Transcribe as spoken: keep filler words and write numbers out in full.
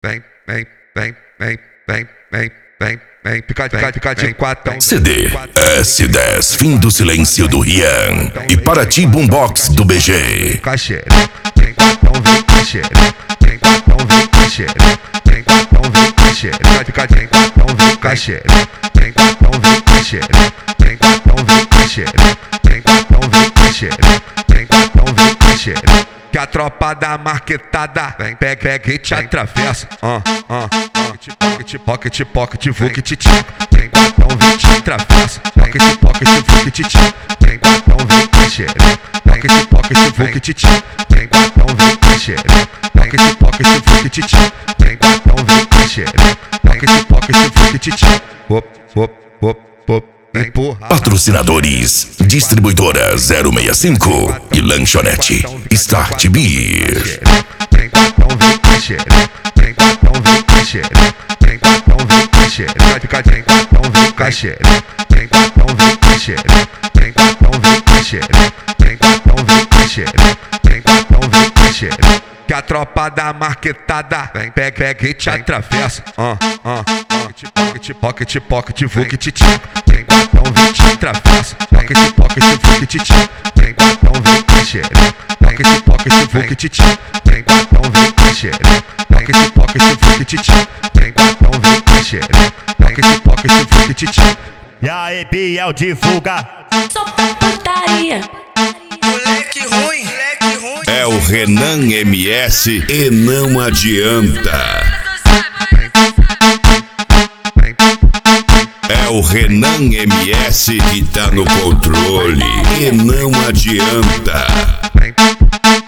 vem, vem, vem, vem, vem, vem, vem, vem, pica, pica, pica de quatro. C D S dez, Fim do Silêncio do Rian e Paraty Boombox do B G. Caxerê, vem quatão, vem caxerê, vem quatão, vem caxerê, vem quatão, vem caxerê, pica, vem quatão, vem caxerê, vem quatão, vem caxerê, vem quatão, vem caxerê, vem quatão, vem caxerê, vem quatão, vem caxerê. Que a tropa da marquetada vem, pega, pega e te atravessa. Ah, ah, pocket, pocket, pocket, pocket, vuc, te tchac. Vem quatão, vem te atravessa. Pocket, pocket, vuc, te tchac. Vem quatão, vem caxerê. Pocket, pocket, vuc, te tchac. Vem quatão, vem caxerê. Pocket, pocket, vuc, te tchac. Vem quatão, vem caxerê. Pocket, pocket, vuc, te tchac. Hop, hop, hop, hop. Patrocinadores: Distribuidora zero sessenta e cinco e Lanchonete Start Beer. Vem quatão, vem caxerê, vem quatão, vem caxerê, vem quatão, vem caxerê, vem quatão, vem caxerê, vem quatão, vem caxerê, vem quatão, vem caxerê, vem quatão, vem caxerê, vem quatão, vem caxerê. Que a tropa da marquetada vem, pega, pega e te atravessa. Ah, ah, pocket, pocket, pocket, pocket, vuc, te tchac. Vem quatão, vem te atravessa. Pocket, pocket, vuc, te tchac. Vem quatão, vem caxerê. Pocket, pocket, vuc, te tchac. Vem quatão, vem caxerê. Pocket, pocket, vuc, te tchac. Vem quatão, vem caxerê. Pocket, pocket, vuc, te tchac. E aí, Biel, divulga. Só pra putaria. Moleque ruim, moleque ruim. É o Renan M S e não adianta. É o Renan M S que tá no controle e não adianta.